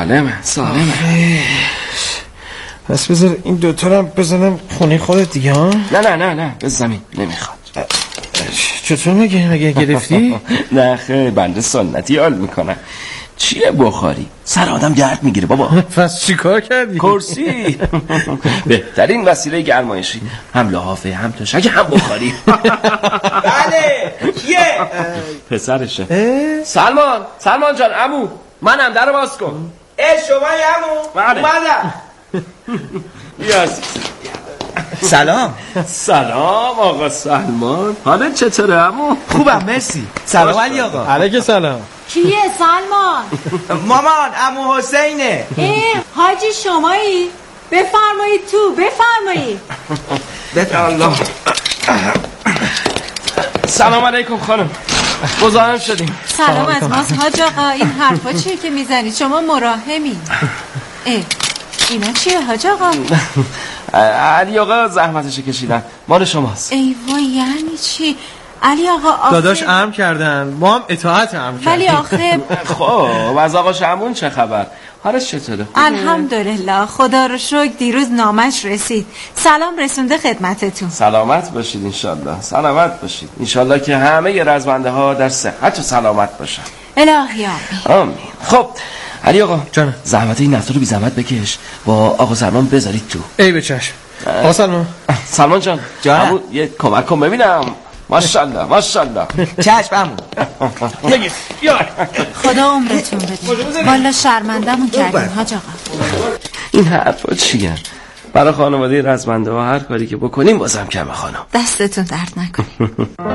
سالمه. پس بذار این دوتا رو بزنم خونه خودت دیگه ها؟ نه به زمین نمیخواد. چطور مگه گرفتی؟ نه خیلی بنده سنتی حال میکنم. چیه بخاری؟ سر آدم گرد میگیره بابا. پس چی کار کردی؟ کرسی. بهترین وسیله گرمایشی، هم لحافه هم تشک هم بخاری. بله کیه؟ پسرشه. سلمان جان عمو منم، در باز کن. شمایی عمو؟ اومدم. سلام آقا سلمان، حالت چطوره عمو؟ خوبم مرسی. سلام علی آقا. علیک سلام. کیه سلمان؟ مامان عمو حسینه. حاجی شمایی؟ بفرمایید تو بفرمایید. الله. سلام علیکم خانم، مزاحم شدیم. سلام از ماست حاج آقا. این حرفا چیه که میزنید؟ شما مراهمی. اینا چیه حاج آقا؟ علی آقا زحمتشو کشیدن، مال شماست. ای وای یعنی چی؟ علی آقا آخه داداش امر کردن، ما هم اطاعت امر کردیم. ولی آخه خب از آقا شمون چه خبر؟ حالش چطوره؟ الحمدلله خدا رو شکر دیروز نامش رسید. سلام رسونده خدمتتون. سلامت باشید انشالله. سلامت باشید انشالله که همه رزمنده ها در صحت و سلامت باشن. الهی آمین. خب علی آقا جانم، زحمت این نفتو رو بی زحمت بکش، با آقا سلمان بذارید تو. ای به چشم. آقا سلمان جان عمو یه کمک کن ببینم. ماشاءالله چشم عمو. خدا عمرتون بده. والا شرمندمون کردین حاج آقا. این حرفا چیه؟ برای خانواده رزمنده ها هر کاری که بکنیم بازم کمه خانم. دستتون درد نکنه.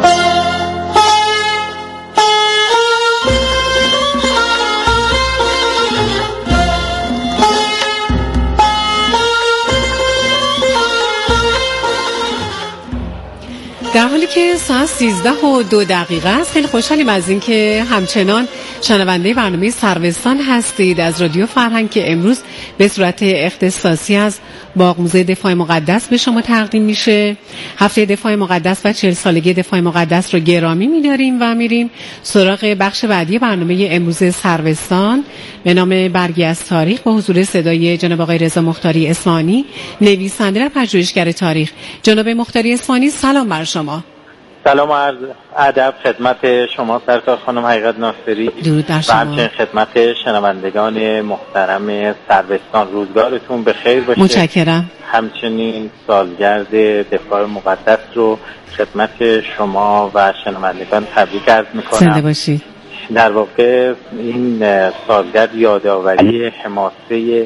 در حالی که ساعت 13:02 است، خیلی خوشحالیم از این که همچنان شنونده برنامه سروستان هستید از رادیو فرهنگ که امروز به صورت اختصاصی از باغ موزه دفاع مقدس به شما تقدیم میشه. هفته دفاع مقدس و 40 سالگی دفاع مقدس رو گرامی میداریم و میریم سراغ بخش بعدی برنامه امروز سروستان به نام برگی از تاریخ با حضور صدای جناب آقای رضا مختاری اصفهانی، نویسنده و پژوهشگر تاریخ. جناب مختاری اصفهانی سلام بر شما. سلام و عرض ادب خدمت شما سرکار خانم حقیقت ناصری. درود بر شما. و همچنین خدمت شنوندگان محترم سروستان. روزگارتون بخیر باشه. متشکرم. همچنین سالگرد دفاع مقدس رو خدمت شما و شنوندگان تبریک عرض میکنم. زنده باشید. در واقع این سالگرد یادآوری حماسه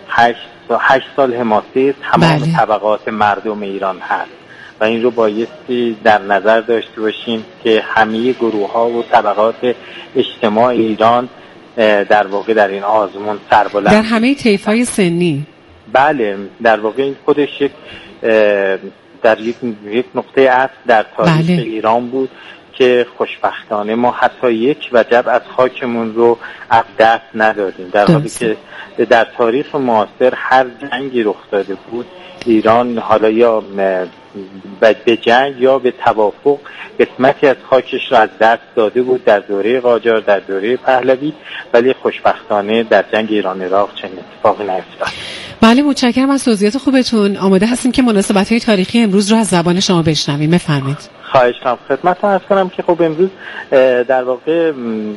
8 سال حماسه تمام طبقات مردم ایران هست و این رو بایستی در نظر داشته باشیم که همه گروه‌ها و طبقات اجتماع ایران در واقع در این آزمون سربلند در همه طیف‌های سنی. بله در واقع این خودش در یک نقطه عطف در تاریخ ایران بود که خوشبختانه ما حتی یک وجب از خاکمون رو از دست ندادیم، در حالی که در تاریخ معاصر هر جنگی رخ داده بود ایران حالا یا به جنگ یا به توافق قسمتی از خاکش را از دست داده بود در دوره قاجار، در دوره پهلوی، ولی خوشبختانه در جنگ ایران عراق چنین اتفاقی نیفتاد. بله متشکرم از توضیحات خوبتون. آماده هستیم که مناسبت‌های تاریخی امروز رو از زبان شما بشنویم. بفرمایید. خواهش می‌کنم. خدمتتون عرض کنم که خب امروز در واقع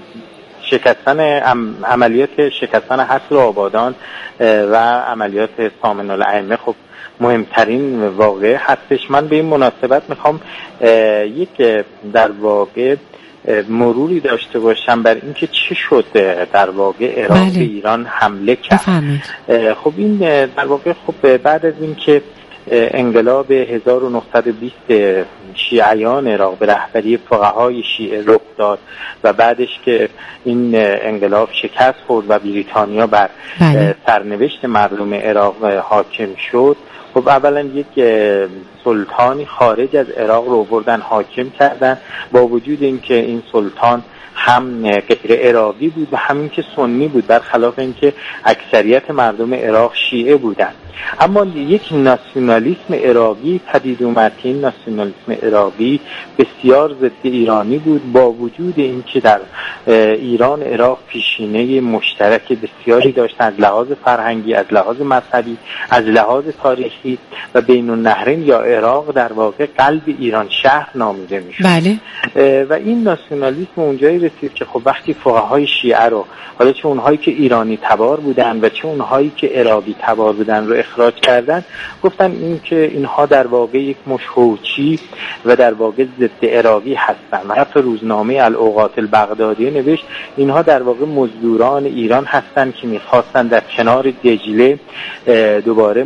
عملیات شکستن حصر آبادان و عملیات سامن الائمه خب مهمترین واقعه هستش. من به این مناسبت میخوام یک در واقع مروری داشته باشم بر اینکه چه شد در واقع عراق به ایران حمله کرد. خب این در واقع خب بعد از اینکه انقلاب 1920 شیعیان عراق به رهبری فقهای شیعه رخ داد و بعدش که این انقلاب شکست خورد و بریتانیا بر سرنوشت مردم عراق حاکم شد، خب اولا یک سلطانی خارج از عراق رو بردن حاکم کردن، با وجود اینکه این سلطان هم غیر عراقی بود و همین که سنی بود، برخلاف اینکه اکثریت مردم عراق شیعه بودن. اما یک ناسیونالیسم عراقی پدید اومد که این ناسیونالیسم عراقی بسیار ضد ایرانی بود، با وجود اینکه در ایران عراق پیشینه مشترک بسیاری داشتن از لحاظ فرهنگی، از لحاظ مذهبی، از لحاظ تاریخی و بین النهرین یا عراق در واقع قلب ایران شهر نامیده میشد. بله. و این ناسیونالیسم اونجایی رسید که خب وقتی فقهای شیعه رو، حالا چه اونهایی که ایرانی تبار بودن و چه اونهایی که عراقی تبار بودن رو اخراج کردن، گفتن این که اینها در واقع یک مشهوچی و در واقع ضد عراقی هستن و حتی روزنامه الاوقات البغدادیه نوشت اینها در واقع مزدوران ایران هستن که میخواستن در کنار دجله دوباره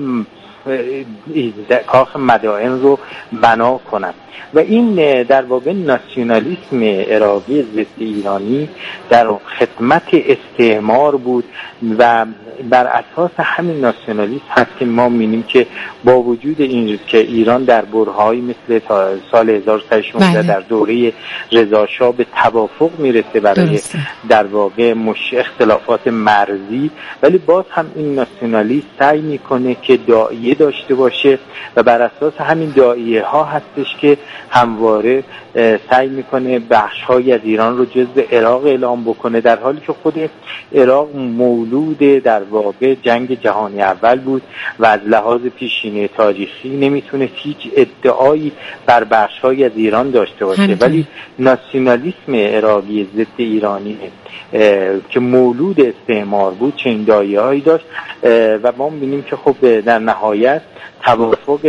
کاخ مدائن رو بنا کنن. و این در واقع ناسیونالیسم عراقی ضد ایرانی در خدمت استعمار بود و بر اساس همین ناسیونالیسم هست که ما می‌بینیم که با وجود این که ایران در برهه‌ای مثل سال 1316 در دوره رضا شاه به توافق میرسه برای در واقع اختلافات مرزی، ولی باز هم این ناسیونالیسم سعی میکنه که داعیه داشته باشه و بر اساس همین داعیه ها هستش که همواره سعی میکنه بخش‌هایی از ایران رو جزو عراق اعلام بکنه، در حالی که خود عراق مولود در واقع جنگ جهانی اول بود و از لحاظ پیشینه تاریخی نمیتونه هیچ ادعایی بر بخش‌هایی از ایران داشته باشه. ولی ناسیونالیسم عراقی ضد ایرانی که مولود استعمار بود چنین داعیه‌هایی داشت و ما می‌بینیم که خب در نهایت توافق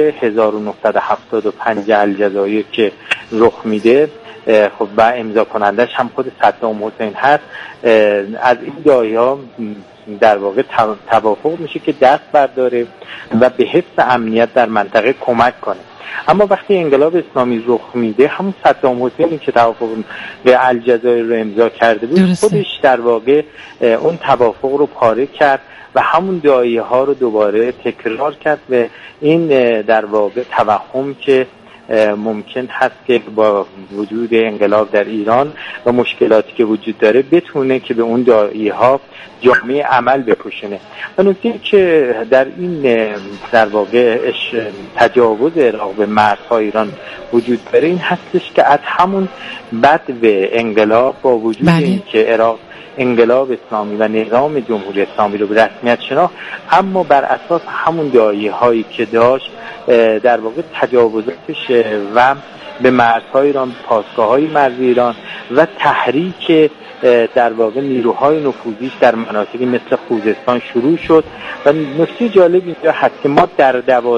1975 الجزایر که رخ میده خب و امضا کنندش هم خود صدام حسین هست، از این داعیه‌ها در واقع توافق میشه که دست برداره و به حفظ امنیت در منطقه کمک کنه. اما وقتی انقلاب اسلامی رخ میده، همون صدام حسینی که توافق به الجزایر رو امضا کرده بود خودش در واقع اون توافق رو پاره کرد و همون داعیه ها رو دوباره تکرار کرد و این در واقع توهم که ممکن هست که با وجود انقلاب در ایران و مشکلاتی که وجود داره بتونه که به اون داعیه ها جامعه عمل بپوشونه. و نکته که در این در واقع تجاوز عراق به مرزهای ایران وجود داره این هستش که از همون بدو انقلاب با وجود این که عراق انقلاب اسلامی و نظام جمهوری اسلامی رو به رسمیت شناخت، اما بر اساس همون داعیه هایی که داشت در واقع تجاوزاتش و به مرزهای ایران، پاسگاه‌های مرزی ایران و تحریک در واقع نیروهای نفوذیش در مناطقی مثل خوزستان شروع شد. و نکته جالب اینجا هست که ما در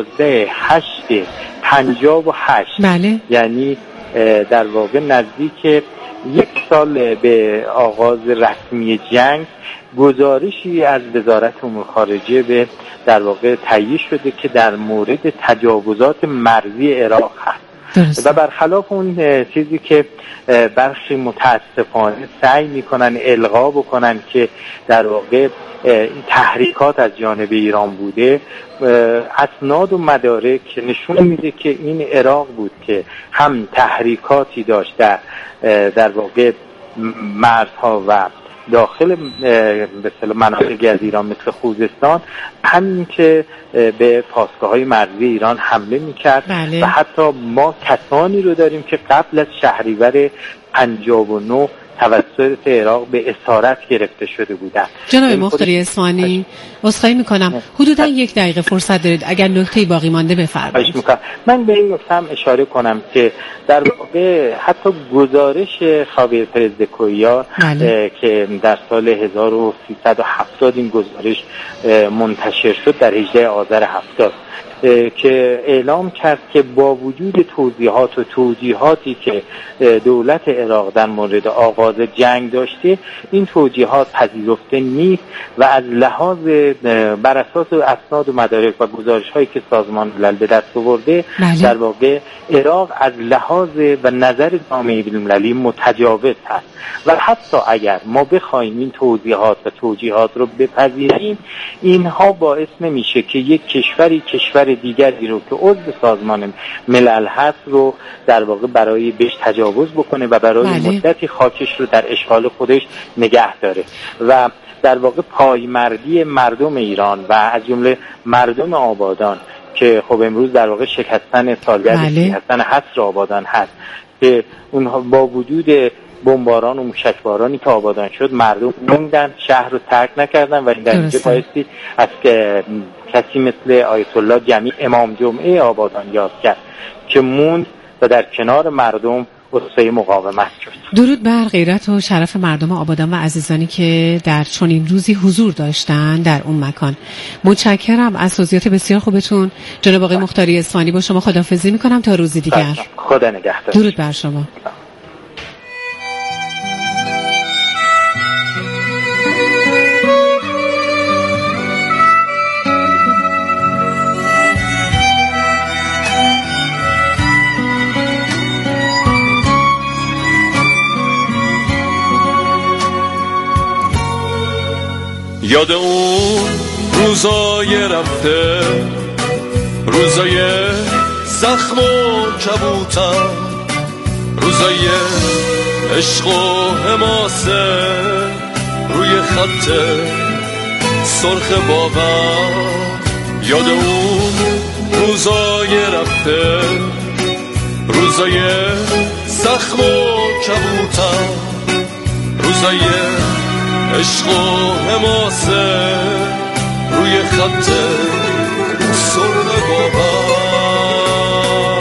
12/8/58 یعنی در واقع نزدیک یک سال به آغاز رسمی جنگ گزارشی از وزارت امور خارجه به در واقع تهیه شده که در مورد تجاوزات مرزی عراق هست و برخلاف اون چیزی که برخی متاسفانه سعی میکنن القا بکنن که در واقع تحریکات از جانب ایران بوده، اسناد و مدارک نشون میده که این عراق بود که هم تحریکاتی داشت در واقع مرزها و داخل مثل مناطقی از ایران مثل خوزستان، همین که به پاسگاه‌های مرزی ایران حمله میکرد و حتی ما کسانی رو داریم که قبل از شهریور 59 توسط عراق به اسارت گرفته شده بودند. جناب مختاری اصفهانی، عذرخواهی میکنم حدوداً 1 دقیقه فرصت دارید، اگر نکته‌ای باقی مانده بفرمایید. من به این نکته هم اشاره کنم که در واقع حتی گزارش خاویر پرز د کویا که در سال 1370 این گزارش منتشر شد در 18 آذر 70 که اعلام کرد که با وجود توضیحات و توجیهاتی که دولت عراق در مورد آغاز جنگ داشته، این توجیهات پذیرفته نیست و از لحاظ بر اساس اسناد و مدارک و گزارش‌هایی که سازمان ملل به دست آورده در واقع عراق از لحاظ و نظر جامعه بین‌المللی متجاوز است و حتی اگر ما بخوایم این توضیحات و توجیهات رو بپذیریم، اینها باعث نمیشه که یک کشور دیگری رو که عضو سازمان ملل هست رو در واقع برای بهش تجاوز بکنه و برای مدتی خاکش رو در اشغال خودش نگه داره. و در واقع پایمردی مردم ایران و از جمله مردم آبادان که خب امروز در واقع شکستن سالگرد شکستن حصر آبادان هست که اونها با وجود بمباران و موشکبارانی که آبادان شد مردم موندن، شهر رو ترک نکردن و این در اینجا بایستی از کسی مثل آیت الله جمی امام جمعه آبادان یاد کرد که موند و در کنار مردم اسطوره مقاومت شد. درود بر غیرت و شرف مردم آبادان و عزیزانی که در چنین روزی حضور داشتن در اون مکان. متشکرم از توضیحات بسیار خوبتون جناب آقای مختاری اصفهانی. با شما خداحافظی میکنم تا روزی دیگر. خدا نگهدار. درود بر شما. یاد اون روزای رفته، روزای زخم و کبوتم، روزای عشق و حماسه روی خط سرخ باور. یاد اون روزای رفته، روزای زخم و کبوتم، روزای عشق و حماسه روی خط سرخ باور.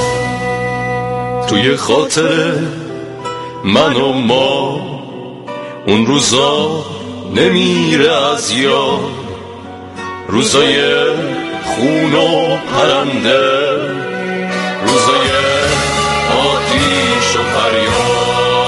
توی خاطر من و ما اون روزا نمیره از یاد، روزای خون و پرنده، روزای آتیش و فریاد.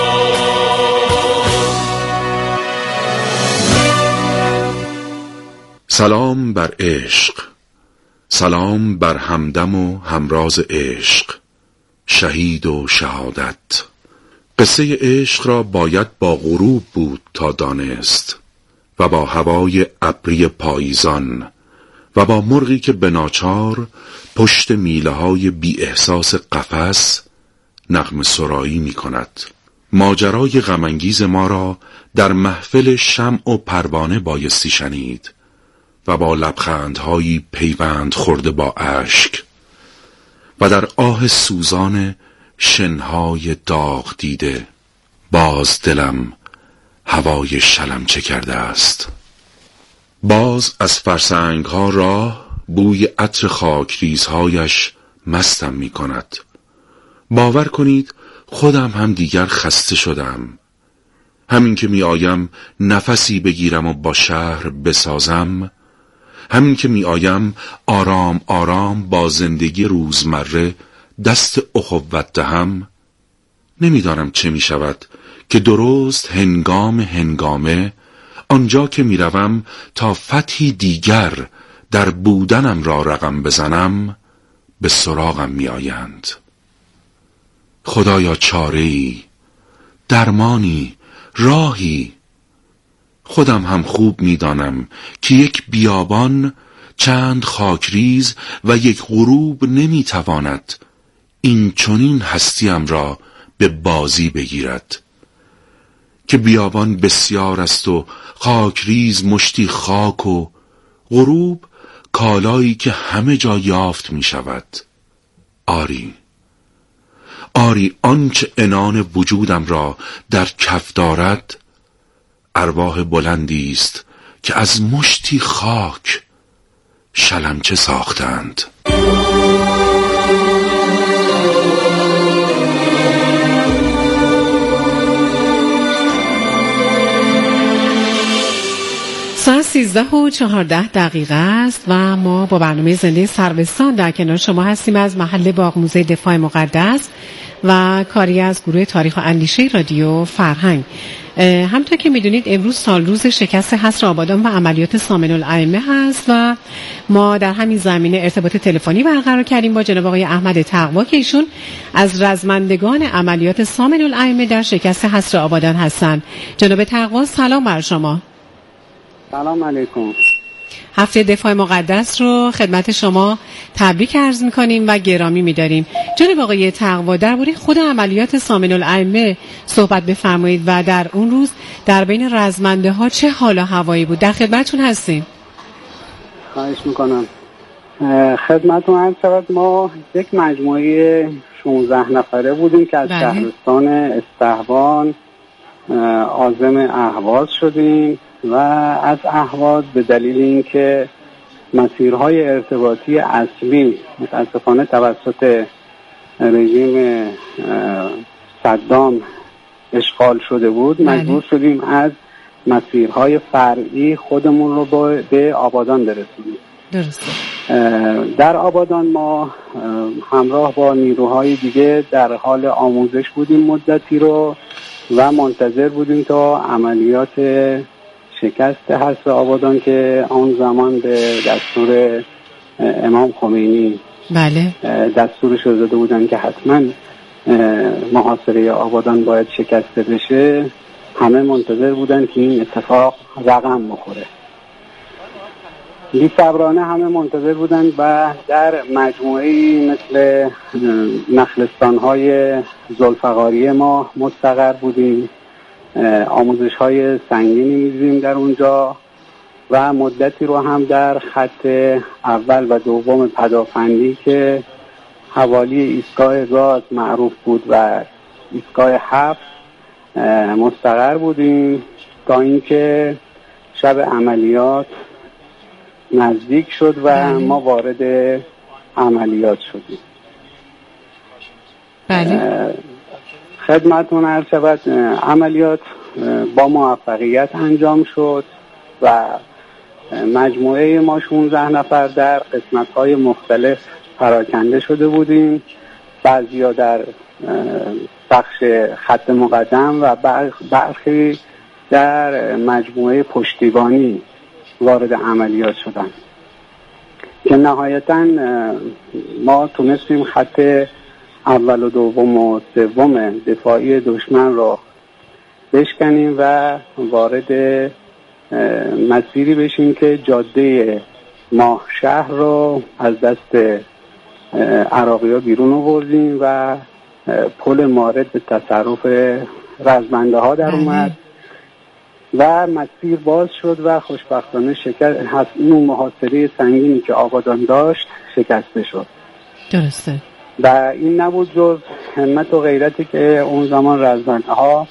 سلام بر عشق، سلام بر همدم و همراز عشق، شهید و شهادت. قصه عشق را باید با غروب بود تا دانست و با هوای ابری پاییزان و با مرغی که به ناچار پشت میله های بی احساس قفس نغمه سرایی می کند. ماجرای غمانگیز ما را در محفل شمع و پروانه بایستی شنید و با لبخندهایی پیوند خورده با اشک و در آه سوزان شنهای داغ دیده باز دلم هوای شلمچه کرده است. باز از فرسنگها راه بوی عطر خاکریزهایش مستم می کند. باور کنید خودم هم دیگر خسته شدم. همین که می آیم نفسی بگیرم و با شهر بسازم، همین که می آیم آرام آرام با زندگی روزمره دست اخوت دهم، نمیدانم چه می شود که درست هنگامه آنجا که می روم تا فتحی دیگر در بودنم را رقم بزنم به سراغم می آیند. خدایا چاره‌ای، درمانی، راهی. خودم هم خوب می دانم که یک بیابان، چند خاکریز و یک غروب نمی تواند این چنین هستیم را به بازی بگیرد که بیابان بسیار است و خاکریز مشتی خاک و غروب کالایی که همه جا یافت می شود. آری آنچه عنان وجودم را در کف دارد ارواح بلندی است که از مشتی خاک شلمچه ساختند. ساعت 13:14 است و ما با برنامه زنده سروستان در کنار شما هستیم از محل باغ موزه دفاع مقدس و کاری از گروه تاریخ و اندیشه رادیو فرهنگ. همونطور که میدونید امروز سال روز شکست حصر آبادان و عملیات سامن الائمه هست و ما در همین زمینه ارتباط تلفنی برقرار کردیم با جناب آقای احمد تقوا که ایشون از رزمندگان عملیات سامن الائمه در شکست حصر آبادان هستند. جناب تقوا سلام بر شما. سلام علیکم. هفته دفاع مقدس رو خدمت شما تبریک عرض میکنیم و گرامی میداریم. جناب آقای تقوا، درباره خود عملیات سامن الائمه صحبت بفرمایید و در اون روز در بین رزمنده ها چه حال و هوایی بود؟ در خدمتتون هستیم. خواهش میکنم. خدمتتون عرض شود ما یک مجموعه 16 نفره بودیم که از شهرستان استهوان عازم اهواز شدیم و از اهواز به دلیل اینکه مسیرهای ارتباطی اصلی متاسفانه توسط رژیم صدام اشغال شده بود، مجبور شدیم از مسیرهای فرعی خودمون رو به آبادان برسونیم. درسته. در آبادان ما همراه با نیروهای دیگه در حال آموزش بودیم مدتی رو و منتظر بودیم تا عملیات شکست حصر آبادان که آن زمان به دستور امام خمینی بله دستورش رو داده بودن که حتما محاصره آبادان باید شکسته بشه. همه منتظر بودن که این اتفاق رقم بخوره. بی‌صبرانه همه منتظر بودن و در مجموعه‌ای مثل نخلستان‌های ذوالفقاریه ما مستقر بودیم. آموزش‌های سنگینی می‌دیدیم در اونجا و مدتی رو هم در خط اول و دوم پدافندی که حوالی ایستگاه گاز معروف بود و ایستگاه 7 مستقر بودیم تا اینکه شب عملیات نزدیک شد و ما وارد عملیات شدیم. بله. خدمتتون عرض شود عملیات با موفقیت انجام شد و مجموعه ما 16 نفر در قسمت‌های مختلف پراکنده شده بودیم. بعضیا در بخش خط مقدم و برخی در مجموعه پشتیبانی وارد عملیات شدن که نهایتاً ما تونستیم خط اول و دوم و سوم دفاعی دشمن را بشکنیم و وارد مسیری بشیم که جاده ماه شهر رو از دست عراقی‌ها بیرون آوردیم و پل مارد به تصرف رزمنده ها در اومد و مسیر باز شد و خوشبختانه اون محاصره سنگینی که آبادان داشت شکسته شد. درسته. و این نبود جز همت و غیرتی که اون زمان رزمنده ها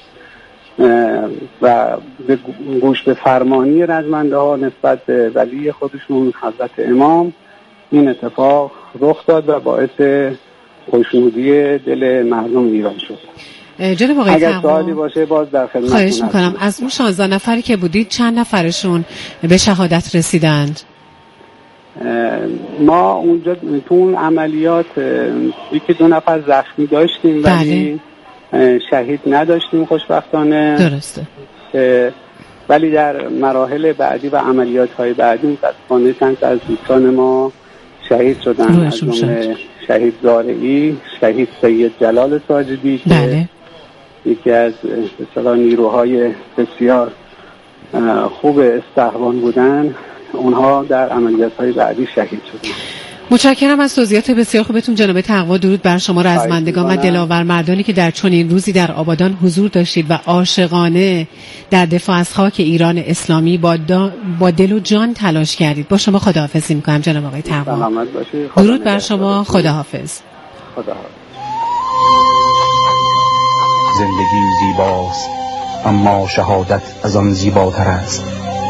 و گوش به فرمانی رزمنده ها نسبت به ولی خودشون حضرت امام این اتفاق رخ داد و باعث خوشنودی دل مردم ایران شد. جناب آقای اگر سوالی باشه باز در خدمتتون خواهش میکنم. از اون 16 نفری که بودید چند نفرشون به شهادت رسیدند؟ ما اونجا تو اون عملیات یکی 2 نفر زخمی داشتیم ولی شهید نداشتیم خوشبختانه. درسته. ولی در مراحل بعدی و عملیات های بعدی متاسفانه چند از دوستان ما شهید شدن، از جمله شهید زارعی، شهید سید جلال ساجدی که یکی از نیروهای بسیار خوب استهوان بودن، اونها در عملیات های بعدی شهید شدن. متشکرم از توضیحات بسیار خوبتون جناب تقوا. درود بر شما رزمندگان و دلاور مردانی که در چنین روزی در آبادان حضور داشتید و عاشقانه در دفاع از خاک ایران اسلامی با دل و جان تلاش کردید. با شما خداحافظی میکنم جناب آقای تقوا. درود بر شما. خداحافظ. زندگی زیباست اما شهادت از آن زیباتر است.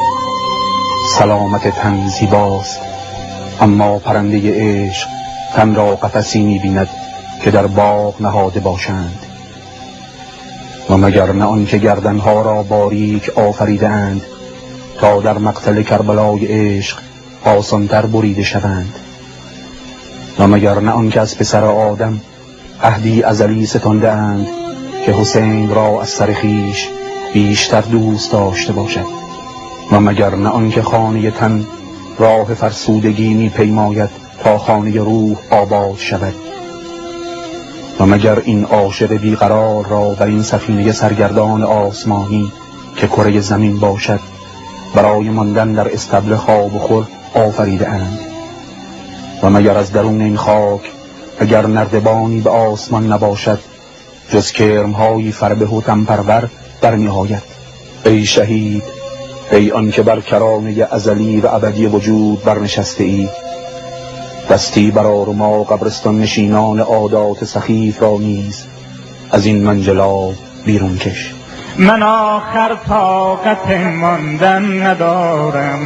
سلامت تن زیباست اما پرنده عشق تن را قفسی می‌بیند که در باغ نهاده باشند. و مگر نه آن که گردنها را باریک آفریدند تا در مقتل کربلای عشق آسان‌تر بریده شوند. و مگر نه آن که از پسر آدم عهدی ازلی ستانده اند که حسین را از سر خویش بیشتر دوست داشته باشد. و مگر نه آن که خانه تن راه فرسودگی می پیماید تا خانه روح آباد شود. و مگر این عاشق بیقرار را در این سفینه سرگردان آسمانی که کره زمین باشد برای ماندن در استبل خواب و خور آفریده اند. و مگر از درون این خاک اگر نردبانی به آسمان نباشد جز کرم‌های فربه و تنپرور در نهایت. ای شهید، ای آن که بر کرانه ازلی و ابدی وجود برنشسته ای، دستی برار ما قبرستان نشینان عادات سخیف را نیز از این منجلاب بیرون کش. من آخر طاقت ماندن ندارم،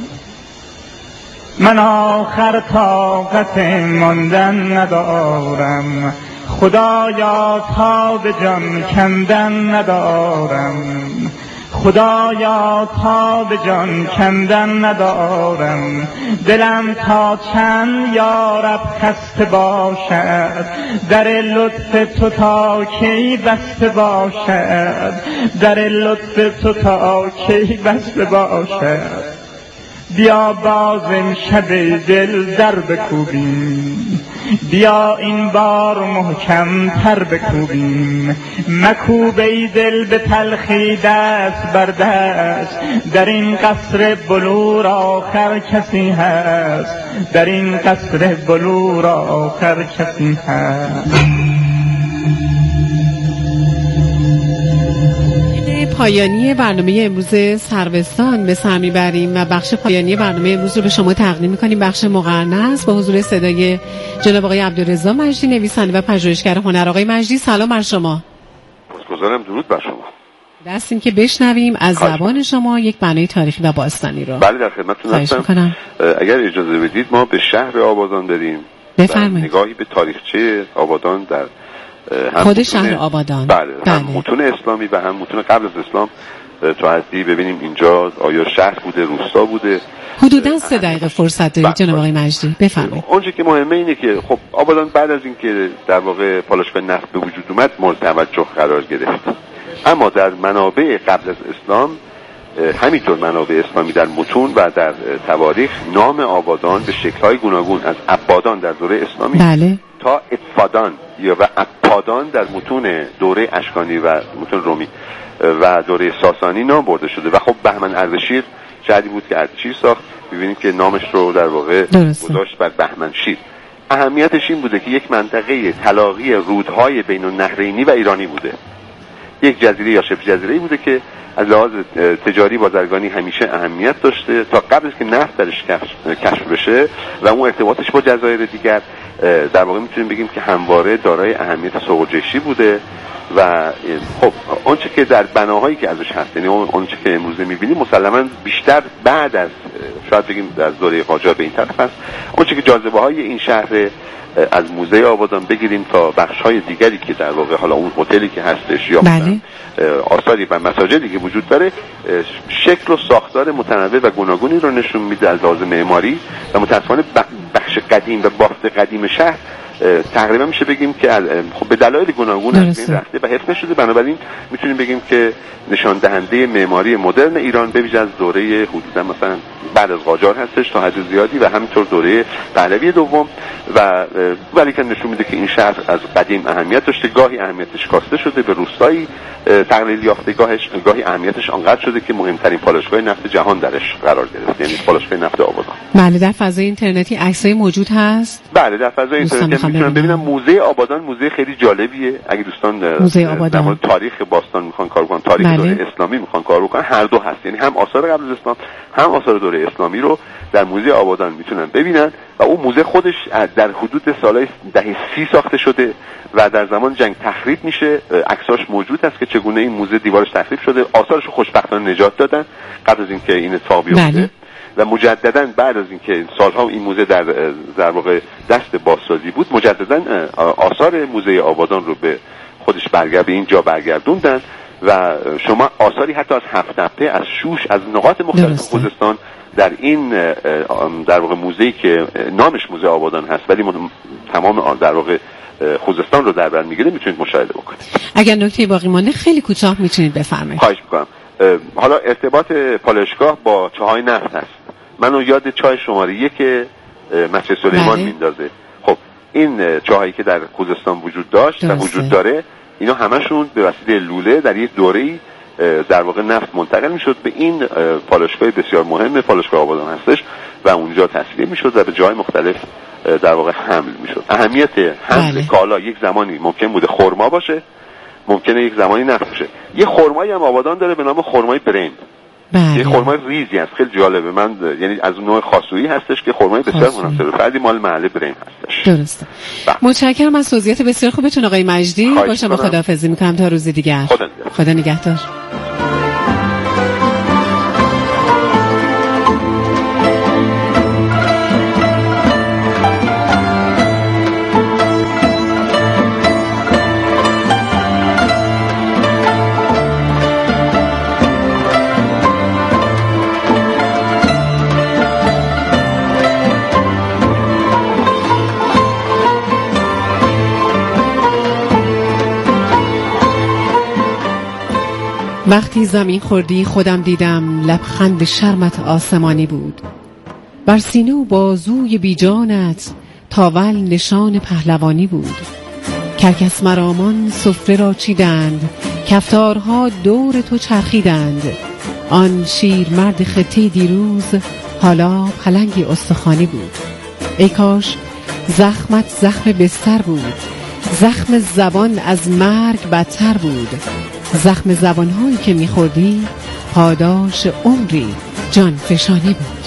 من آخر طاقت ماندن ندارم، خدایا تا به جان کندن ندارم، خدایا تا به جان کندن ندارم، دلم تا چند یارب خسته باشد، در لطف تو تا کی بسته باشد، در لطف تو تا کی بسته باشد. بیا باز امشب دل در بکوبیم، بیا این بار محکم تر بکوبیم، مکوب ای دل به تلخی دست بر دست، در این قصر بلور آخر کسی هست، در این قصر بلور آخر کسی هست. پایانی برنامه امروز سروستان به سر میبریم و بخش پایانی برنامه امروز رو به شما تقدیم میکنیم. بخش مقرنس با حضور صدای جناب آقای عبدالرضا مجدی، نویسنده و پژوهشگر هنر. آقای مجدی سلام بر شما. سپاسگزارم، درود بر شما. دستیم که بشنویم از زبان شما یک بنای تاریخی و باستانی رو. بله در خدمتتون هستم. اگر اجازه بدید ما به شهر آبادان بریم. بفرمایید. نگاهی به تاریخچه آبادان در خود شهر آبادان. بله. هم متون اسلامی و هم متون قبل از اسلام تا حدی ببینیم اینجا آیا شهر بوده، روستا بوده. حدوداً 3 دقیقه فرصت دارید جناب آقای مجدی، بفرمایید. اونچه که مهمه اینه که خب آبادان بعد از اینکه در واقع پالایشگاه نفت به وجود اومد مورد توجه قرار گرفت، اما در منابع قبل از اسلام همینطور منابع اسلامی در متون و در تواریخ نام آبادان به شکل‌های گوناگون از عبادان در دوره اسلامی بله. تا اتفادان یا و عبادان در متون دوره اشکانی و متون رومی و دوره ساسانی نام برده شده و خب بهمن اردشیر شهری بود که اردشیر ساخت. ببینید که نامش رو در واقع گذاشت بر بهمنشیر. اهمیتش این بوده که یک منطقه تلاقی رودهای بین النهرینی و ایرانی بوده، یک جزیره یا شبه جزیره‌ای بوده که از لحاظ تجاری بازرگانی همیشه اهمیت داشته تا قبل از که نفت درش کشف بشه و اون ارتباطش با جزایر دیگر در واقع میتونیم بگیم که همواره دارای اهمیت سوق‌جشی بوده. و خب آنچه که در بناهایی که ازش هست، یعنی آنچه که امروز می‌بینیم مسلماً بیشتر بعد از شاید بگیم در دوره قاجار به این طرف هست. آنچه که جاذبه‌های این شهر از موزه آبادان بگیریم تا بخش‌های دیگری که در واقع حالا اون هتلی که هستش یا بله. آثاری و مساجدی که وجود داره شکل و ساختار متنوع و گوناگونی رو نشون میده از لحاظ معماری و متأسفانه بخش قدیم و بافت قدیم شهر تقریبا میشه بگیم که خب به دلایل گوناگون از بین رفته و حفظ نشده. بنابراین میتونیم بگیم که نشان دهنده معماری مدرن ایران به ویژه از دوره حدودا مثلا بعد از قاجار هستش تا حد زیادی و همینطور دوره پهلوی دوم و ولی که نشون میده که این شهر از قدیم اهمیت داشته، گاهی اهمیتش کاسته شده به روستایی تقلیل یافته، گاهی اهمیتش آنقدر شده که مهمترین پالایشگاه نفت جهان درش قرار گرفت، یعنی پالایشگاه نفت آبادان. بله در فضای اینترنتی عکسای موجود هست. بله در فضای اینترنتی میتونن ببینن. موزه آبادان موزه خیلی جالبیه. اگه دوستان موزه آبادان تاریخ باستان میخوان کار کنن، تاریخ دوره اسلامی میخوان کار بکنن، هر دو هست، یعنی هم آثار قبل از اسلام هم آثار دوره اسلامی رو در موزه آبادان میتونن ببینن. و اون موزه خودش در حدود سالهای دهه 30 ساخته شده و در زمان جنگ تخریب میشه. عکساش موجود هست که چگونه این موزه دیوارش تخریب شده. آثارش رو خوشبختانه نجات دادن قبل از اینکه این اتفاق بیفته و مجددا بعد از اینکه سالها این موزه در واقع دست بازسازی بود، مجددا آثار موزه آبادان رو به خودش به این جا برگردوندن و شما آثاری حتی از هفت تپه، از شوش، از نقاط مختلف خوزستان در این در واقع موزه‌ای که نامش موزه آبادان هست ولی تمام در واقع خوزستان رو در بر میگیره میتونید مشاهده بکنید. اگر نکته باقی مانده خیلی کوتاه میتونید بفرمایید. خواهش می‌کنم. حالا ارتباط پالایشگاه با چاهای نفت هست. منو یاد چاه شماره 1 مسجد سلیمان میندازه. خب این چاهایی که در خوزستان وجود داشت و وجود داره، اینا همشون به وسیله لوله در یک دوره‌ای در واقع نفت منتقل میشد به این پالایشگاه بسیار مهم پالایشگاه آبادان هستش و اونجا تصفیه میشد و به جای مختلف در واقع حمل میشد. اهمیت حمل کالا یک زمانی ممکن بوده خرما باشه، ممکنه یک زمانی نباشه. یه خرمایی هم آبادان داره به نام خرمای بریم. یه خرمای ریزی هست، خیلی جالبه. من یعنی از اون نوع خاصویی هستش که خرمای بسیار مناسبه، بعدی مال محله بریم هستش. درسته. متشکرم از توضیحات بسیار خوبتون آقای مجدی. با شما خداحافظی میکنم تا روز دیگر. خدا نگهدار. وقتی زمین خوردی خودم دیدم لبخند شرمت آسمانی بود. بر سینه و بازوی بیجانت تاول نشان پهلوانی بود. کرکس مرامان سفره را چیدند، کفتارها دور تو چرخیدند. آن شیر مرد خطه دیروز حالا پلنگی استخوانی بود. ای کاش زخمت زخم بستر بود، زخم زبان از مرگ بدتر بود. زخم زبان‌هایی که می‌خوردی پاداش عمری جان فشانی بود.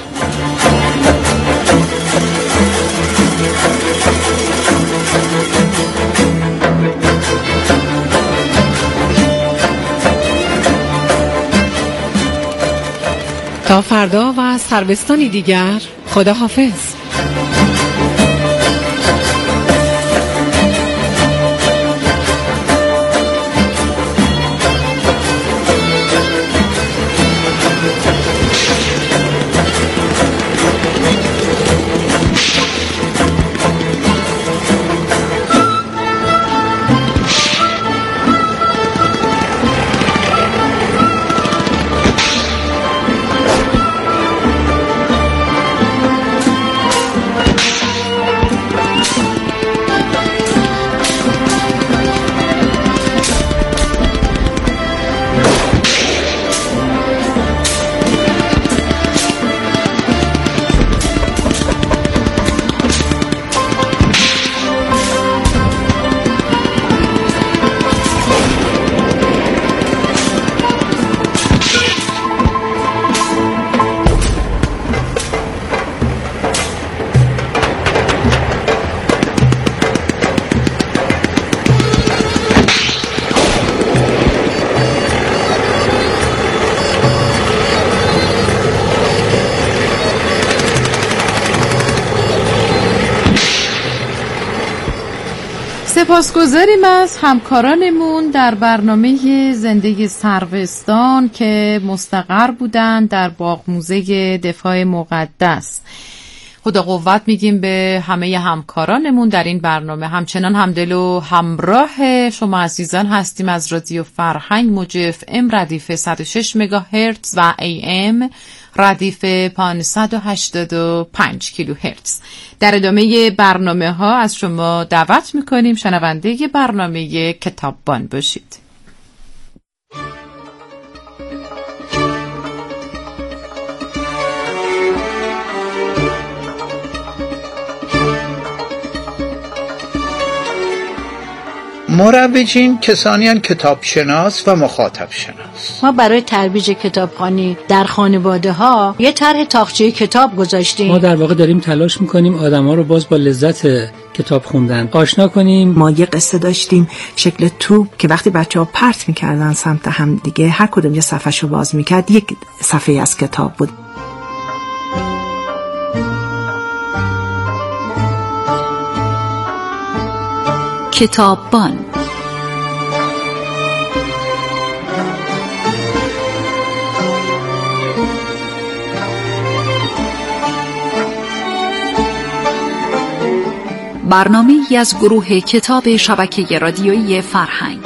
تا فردا و سروستانی دیگر، خدا حافظ. سپاسگزاریم از همکارانمون در برنامه زندگی سروستان که مستقر بودند در باغ موزه دفاع مقدس. خدا قوت میگیم به همه همکارانمون در این برنامه. همچنان همدل و همراه شما عزیزان هستیم از رادیو فرهنگ موج FM ردیف 106 مگاهرتز و AM ردیف 585 کیلوهرتز. در ادامه برنامه ها از شما دعوت میکنیم شنونده برنامه کتاببان باشید. مروجین کسانی هستند کتابشناس و مخاطب شناس. ما برای ترویج کتابخوانی در خانواده ها یه طرح تاقچه کتاب گذاشتیم. ما در واقع داریم تلاش میکنیم آدم ها رو باز با لذت کتاب خوندن آشنا کنیم. ما یه قصه داشتیم شکل توپ که وقتی بچه‌ها پرت میکردن سمت هم دیگه هر کدوم یه صفحه‌شو باز میکرد یک صفحه از کتاب بود. کتاببان. برنامه‌ای از گروه کتاب شبکه رادیویی فرهنگ.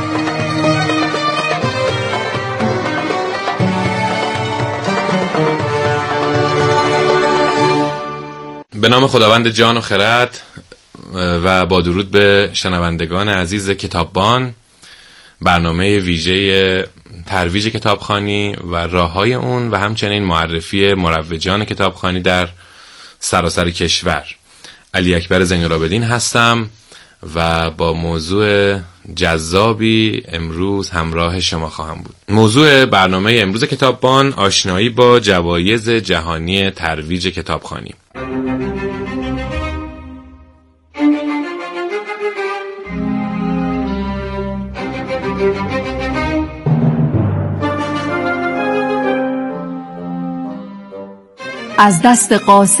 به نام خداوند جان و خرد و با درود به شنوندگان عزیز کتاببان، برنامه ویژه ترویج کتابخوانی و راه‌های اون و همچنین معرفی مروجان کتابخوانی در سراسر کشور. علی اکبر زین‌العابدین هستم و با موضوع جذابی امروز همراه شما خواهم بود. موضوع برنامه امروز کتاببان آشنایی با جوایز جهانی ترویج کتابخوانی. از دست قاصد